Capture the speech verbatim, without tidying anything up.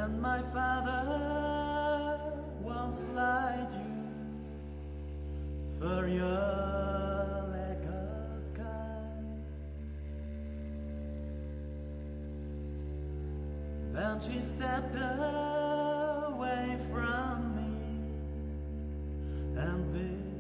And my father won't slide you for your lack of kind. Then she stepped away from me, and this